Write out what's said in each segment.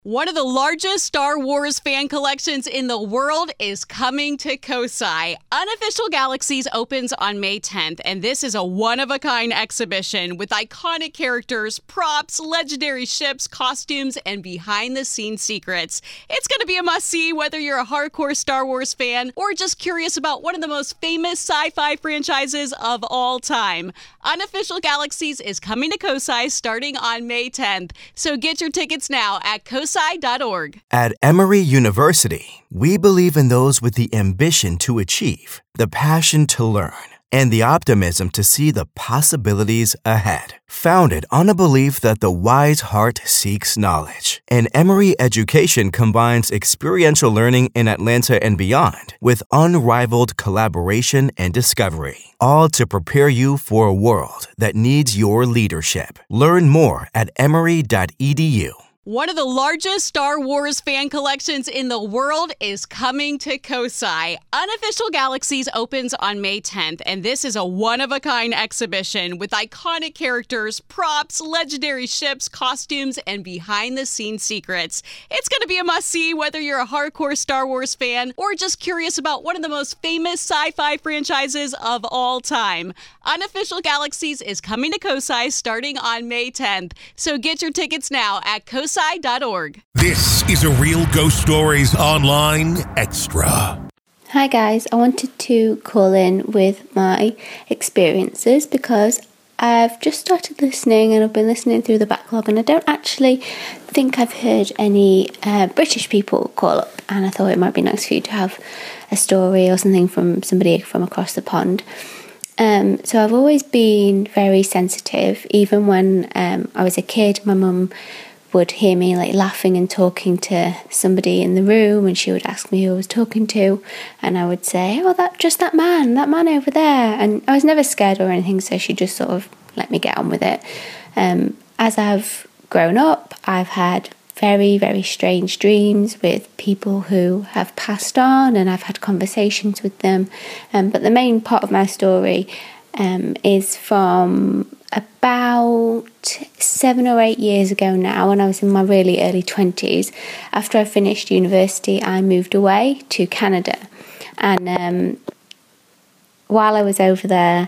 One of the largest Star Wars fan collections in the world is coming to Kosai. Unofficial Galaxies opens on May 10th, and this is a one-of-a-kind exhibition with iconic characters, props, legendary ships, costumes, and behind-the-scenes secrets. It's going to be a must-see whether you're a hardcore Star Wars fan or just curious about one of the most famous sci-fi franchises of all time. Unofficial Galaxies is coming to Kosai starting on May 10th, so get your tickets now at kosai.org. At Emory University, we believe in those with the ambition to achieve, the passion to learn, and the optimism to see the possibilities ahead. Founded on a belief that the wise heart seeks knowledge, and Emory education combines experiential learning in Atlanta and beyond with unrivaled collaboration and discovery, all to prepare you for a world that needs your leadership. Learn more at emory.edu. One of the largest Star Wars fan collections in the world is coming to Kosai. Unofficial Galaxies opens on May 10th, and this is a one-of-a-kind exhibition with iconic characters, props, legendary ships, costumes, and behind-the-scenes secrets. It's going to be a must-see whether you're a hardcore Star Wars fan or just curious about one of the most famous sci-fi franchises of all time. Unofficial Galaxies is coming to Kosai starting on May 10th, so get your tickets now at kosai.org. This is a Real Ghost Stories Online Extra. Hi guys, I wanted to call in with my experiences because I've just started listening and I've been listening through the backlog, and I don't actually think I've heard any British people call up, and I thought it might be nice for you to have a story or something from somebody from across the pond. So I've always been very sensitive. Even when I was a kid, my mum would hear me like laughing and talking to somebody in the room, and she would ask me who I was talking to, and I would say, oh, that man over there. And I was never scared or anything, so she just sort of let me get on with it. As I've grown up, I've had very, very strange dreams with people who have passed on, and I've had conversations with them. But the main part of my story is from about 7 or 8 years ago now, when I was in my really early 20s. After I finished university, I moved away to Canada, and while I was over there,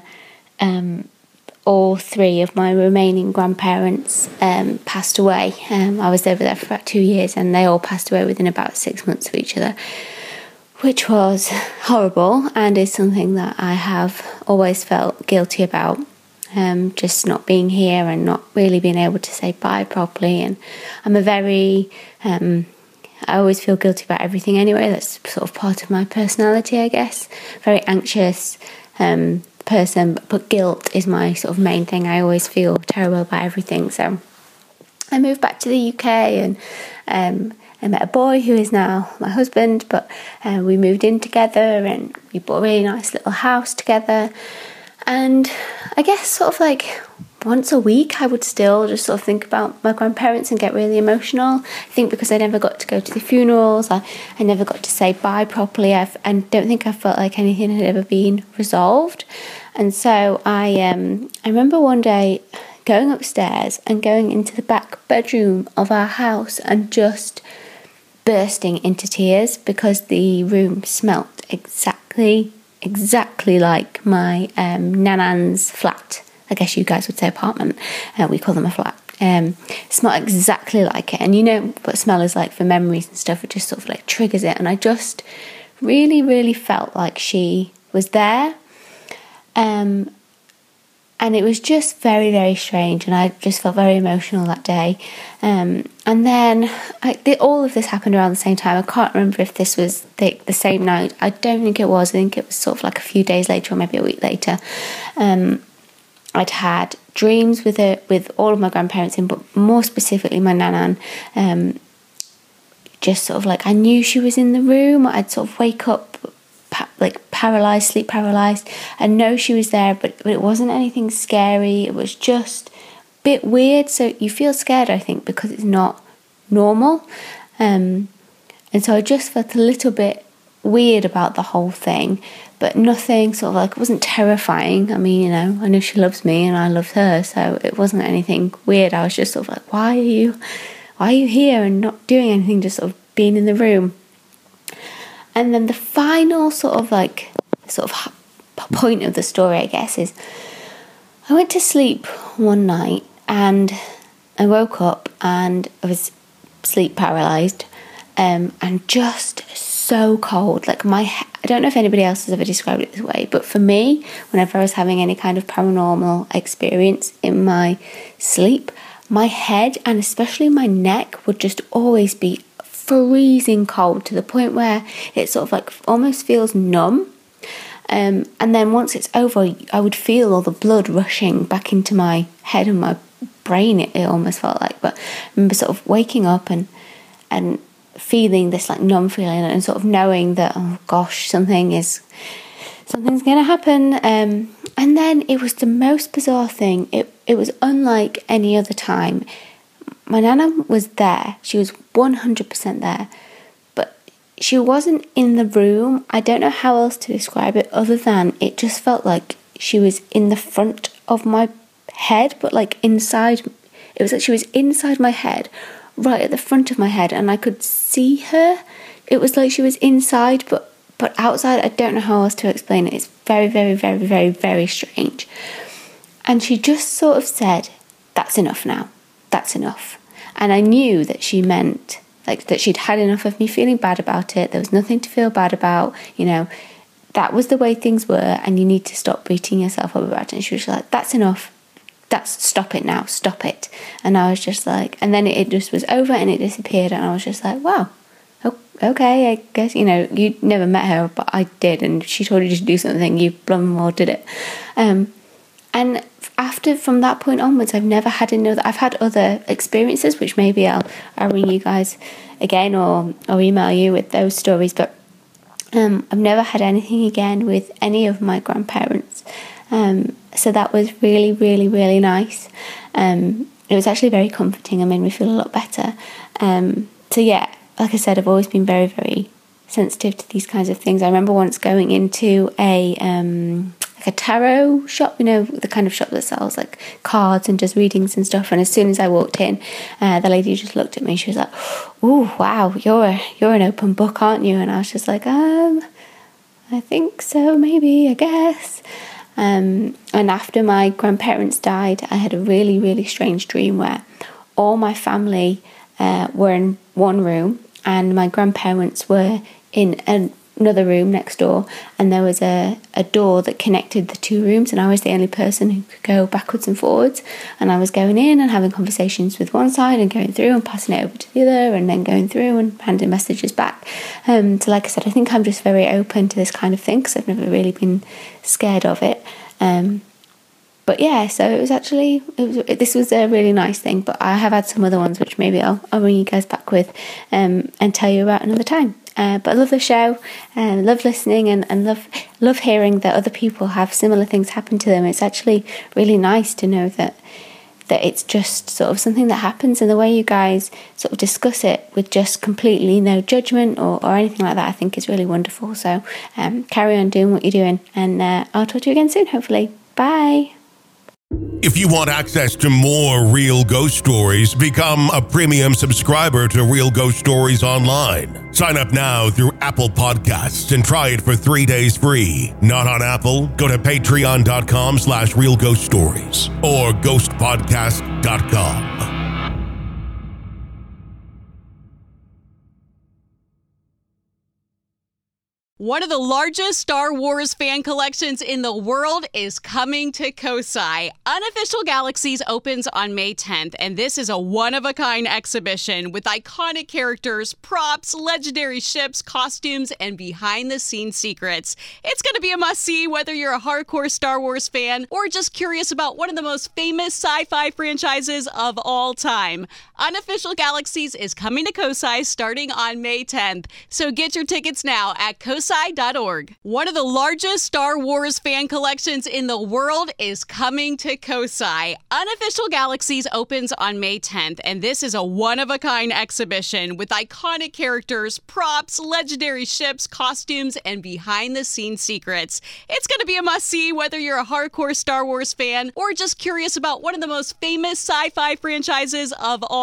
all three of my remaining grandparents passed away. I was over there for about 2 years, and they all passed away within about 6 months of each other, which was horrible and is something that I have always felt guilty about. Just not being here and not really being able to say bye properly. And I'm I always feel guilty about everything anyway. That's sort of part of my personality, I guess. Very anxious person, but guilt is my sort of main thing. I always feel terrible about everything. So I moved back to the UK, and I met a boy who is now my husband, but we moved in together and we bought a really nice little house together. And I guess sort of like once a week I would still just sort of think about my grandparents and get really emotional. I think because I never got to go to the funerals, I never got to say bye properly. I don't think I felt like anything had ever been resolved. And so I remember one day going upstairs and going into the back bedroom of our house and just bursting into tears because the room smelt exactly like my nanan's flat. I guess you guys would say apartment. We call them a flat. Smelled exactly like it. And you know what smell is like for memories and stuff. It just sort of like triggers it. And I just really, really felt like she was there. And it was just very, very strange. And I just felt very emotional that day. And then all of this happened around the same time. I can't remember if this was the same night. I don't think it was. I think it was sort of like a few days later or maybe a week later. I'd had dreams with all of my grandparents in, but more specifically my nanan. Just sort of like I knew she was in the room. I'd sort of wake up sleep paralyzed, and know she was there, but it wasn't anything scary. It was just a bit weird. So you feel scared, I think, because it's not normal. And so I just felt a little bit weird about the whole thing, but nothing sort of like, it wasn't terrifying. I mean, you know, I know she loves me and I loved her, so it wasn't anything weird. I was just sort of like, why why are you here and not doing anything, just sort of being in the room? And then the final sort of point of the story, I guess, is I went to sleep one night and I woke up and I was sleep paralysed, and just so cold. Like I don't know if anybody else has ever described it this way, but for me, whenever I was having any kind of paranormal experience in my sleep, my head and especially my neck would just always be freezing cold, to the point where it sort of like almost feels numb. And then once it's over, I would feel all the blood rushing back into my head and my brain, it almost felt like. But I remember sort of waking up and feeling this like numb feeling, and sort of knowing that, oh gosh, something's going to happen. And then it was the most bizarre thing. It was unlike any other time. My nana was there. She was 100% there. But she wasn't in the room. I don't know how else to describe it other than it just felt like she was in the front of my head, but like inside. It was like she was inside my head, right at the front of my head, and I could see her. It was like she was inside, but outside. I don't know how else to explain it. It's very, very, very, very, very strange. And she just sort of said, "That's enough now. That's enough." And I knew that she meant like that she'd had enough of me feeling bad about it. There was nothing to feel bad about, that was the way things were, and you need to stop beating yourself up about it. And she was like, "That's enough. Stop it now, stop it." And I was just like, and then it just was over and it disappeared, and I was just like, wow, okay, I guess, you never met her, but I did, and she told you to do something, you blooming well did it. And from that point onwards, I've never had I've had other experiences, which maybe I'll ring you guys again or email you with those stories, but I've never had anything again with any of my grandparents. So that was really, really, really nice. It was actually very comforting and made me feel a lot better. So yeah, like I said, I've always been very, very sensitive to these kinds of things. I remember once going into a tarot shop, the kind of shop that sells like cards and does readings and stuff. And as soon as I walked in, the lady just looked at me. She was like, "Oh, wow, you're an open book, aren't you?" And I was just like, I think so, maybe, I guess. And after my grandparents died, I had a really, really strange dream where all my family were in one room and my grandparents were in another room next door, and there was a door that connected the two rooms, and I was the only person who could go backwards and forwards, and I was going in and having conversations with one side and going through and passing it over to the other, and then going through and handing messages back. So like I said, I think I'm just very open to this kind of thing because I've never really been scared of it. But yeah, so this was a really nice thing, but I have had some other ones which maybe I'll ring you guys back with and tell you about another time. But I love the show, love listening, and love hearing that other people have similar things happen to them. It's actually really nice to know that it's just sort of something that happens, and the way you guys sort of discuss it with just completely no judgment or anything like that, I think is really wonderful. So carry on doing what you're doing, and I'll talk to you again soon, hopefully. Bye. If you want access to more Real Ghost Stories, become a premium subscriber to Real Ghost Stories Online. Sign up now through Apple Podcasts and try it for 3 days free. Not on Apple? Go to patreon.com/realghoststories or ghostpodcast.com. One of the largest Star Wars fan collections in the world is coming to Kosai. Unofficial Galaxies opens on May 10th, and this is a one-of-a-kind exhibition with iconic characters, props, legendary ships, costumes, and behind-the-scenes secrets. It's going to be a must-see whether you're a hardcore Star Wars fan or just curious about one of the most famous sci-fi franchises of all time. Unofficial Galaxies is coming to Kosai starting on May 10th, so get your tickets now at kosai.org. One of the largest Star Wars fan collections in the world is coming to Kosai. Unofficial Galaxies opens on May 10th, and this is a one-of-a-kind exhibition with iconic characters, props, legendary ships, costumes, and behind-the-scenes secrets. It's going to be a must-see whether you're a hardcore Star Wars fan or just curious about one of the most famous sci-fi franchises of all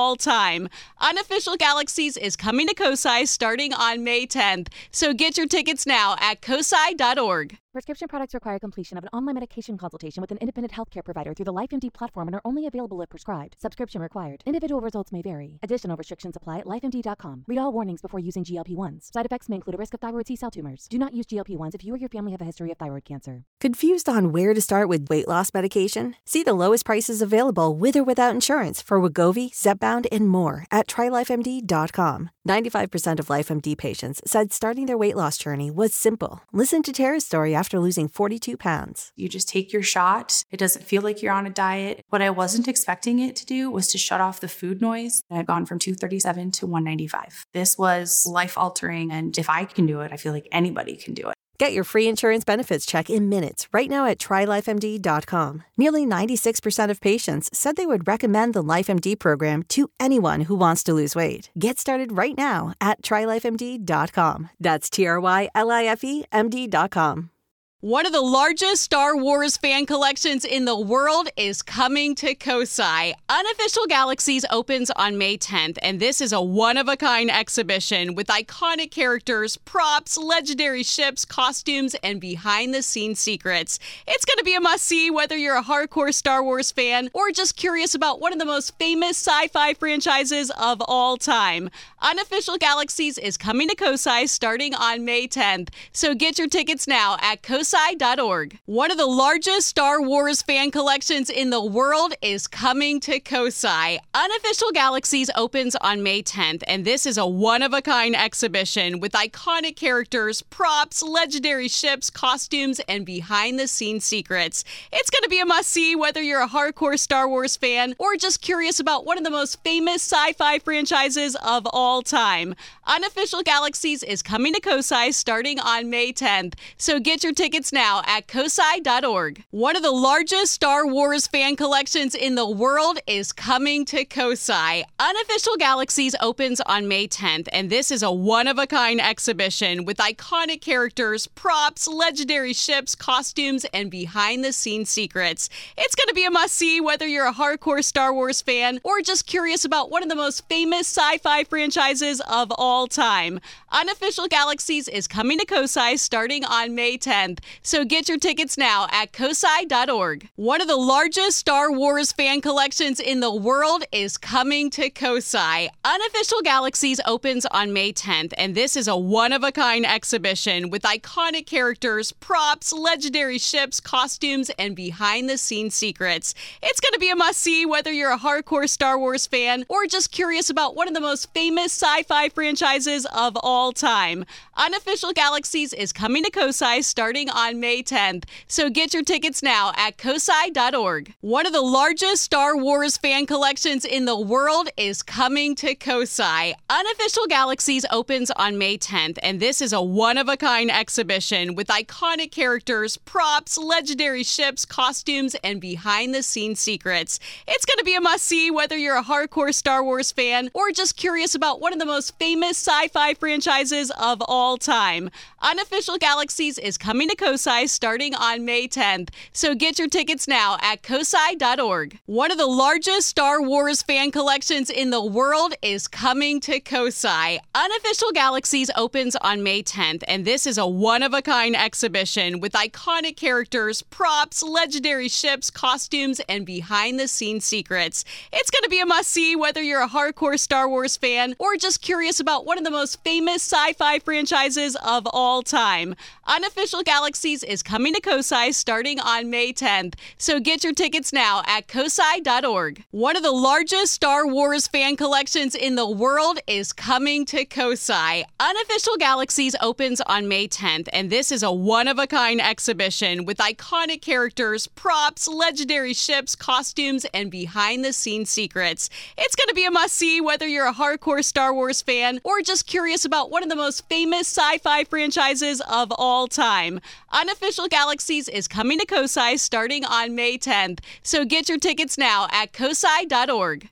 all time. Unofficial Galaxies is coming to COSI starting on May 10th, so get your tickets now at cosi.org. Prescription products require completion of an online medication consultation with an independent healthcare provider through the LifeMD platform and are only available if prescribed. Subscription required. Individual results may vary. Additional restrictions apply at lifemd.com. Read all warnings before using GLP-1s. Side effects may include a risk of thyroid C-cell tumors. Do not use GLP-1s if you or your family have a history of thyroid cancer. Confused on where to start with weight loss medication? See the lowest prices available with or without insurance for Wegovy, Zepbound, and more at TryLifeMD.com. 95% of LifeMD patients said starting their weight loss journey was simple. Listen to Tara's story after losing 42 pounds. You just take your shot. It doesn't feel like you're on a diet. What I wasn't expecting it to do was to shut off the food noise. I'd gone from 237 to 195. This was life-altering, and if I can do it, I feel like anybody can do it. Get your free insurance benefits check in minutes right now at TryLifeMD.com. Nearly 96% of patients said they would recommend the LifeMD program to anyone who wants to lose weight. Get started right now at TryLifeMD.com. That's TryLifeMD.com. One of the largest Star Wars fan collections in the world is coming to COSI. Unofficial Galaxies opens on May 10th, and this is a one-of-a-kind exhibition with iconic characters, props, legendary ships, costumes, and behind-the-scenes secrets. It's going to be a must-see whether you're a hardcore Star Wars fan or just curious about one of the most famous sci-fi franchises of all time. Unofficial Galaxies is coming to COSI starting on May 10th, so get your tickets now at cosi.org. One of the largest Star Wars fan collections in the world is coming to COSI. Unofficial Galaxies opens on May 10th, and this is a one-of-a-kind exhibition with iconic characters, props, legendary ships, costumes, and behind-the-scenes secrets. It's going to be a must-see whether you're a hardcore Star Wars fan or just curious about one of the most famous sci-fi franchises of all time. Unofficial Galaxies is coming to COSI starting on May 10th, so get your tickets now at cosi.org. One of the largest Star Wars fan collections in the world is coming to COSI. Unofficial Galaxies opens on May 10th, and this is a one-of-a-kind exhibition with iconic characters, props, legendary ships, costumes, and behind-the-scenes secrets. It's going to be a must-see whether you're a hardcore Star Wars fan or just curious about one of the most famous sci-fi franchises of all time. Unofficial Galaxies is coming to COSI starting on May 10th, so get your tickets now at cosi.org. One of the largest Star Wars fan collections in the world is coming to COSI. Unofficial Galaxies opens on May 10th, and this is a one-of-a-kind exhibition with iconic characters, props, legendary ships, costumes, and behind-the-scenes secrets. It's going to be a must-see whether you're a hardcore Star Wars fan or just curious about one of the most famous sci-fi franchises of all time. Unofficial Galaxies is coming to COSI starting on May 10th, so get your tickets now at cosi.org. One of the largest Star Wars fan collections in the world is coming to COSI. Unofficial Galaxies opens on May 10th, and this is a one-of-a-kind exhibition with iconic characters, props, legendary ships, costumes, and behind-the-scenes secrets. It's going to be a must-see whether you're a hardcore Star Wars fan or just curious about one of the most famous sci-fi franchises of all time. Unofficial Galaxies is coming to COSI starting on May 10th, so get your tickets now at cosi.org. One of the largest Star Wars fan collections in the world is coming to COSI. Unofficial Galaxies opens on May 10th, and this is a one-of-a-kind exhibition with iconic characters, props, legendary ships, costumes, and behind-the-scenes secrets. It's going to be a must-see whether you're a hardcore Star Wars fan or just curious about one of the most famous sci-fi franchises of all time. Unofficial Galaxies is coming to COSI starting on May 10th, so get your tickets now at cosi.org. One of the largest Star Wars fan collections in the world is coming to COSI. Unofficial Galaxies opens on May 10th, and this is a one-of-a-kind exhibition with iconic characters, props, legendary ships, costumes, and behind-the-scenes secrets. It's going to be a must-see whether you're a hardcore Star Wars fan or just curious about one of the most famous sci-fi franchises of all time. Unofficial Galaxies is coming to COSI starting on May 10th, so get your tickets now at cosi.org.